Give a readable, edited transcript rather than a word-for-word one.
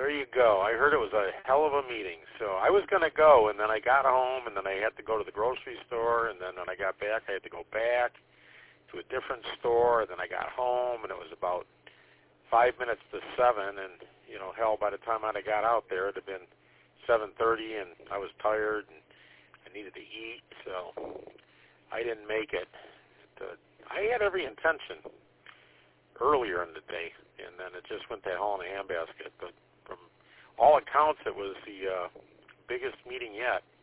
There you go. I heard it was a hell of a meeting. So I was going to go, and then I got home, and then I had to go to the grocery store, and then when I got back, I had to go back to a different store, and then I got home, and it was about 5 minutes to 7, and, hell, by the time I got out there, it had been 7:30, and I was tired, and I needed to eat, so I didn't make it. I had every intention earlier in the day, and then it just went to hell in a handbasket. But from all accounts, it was the biggest meeting yet.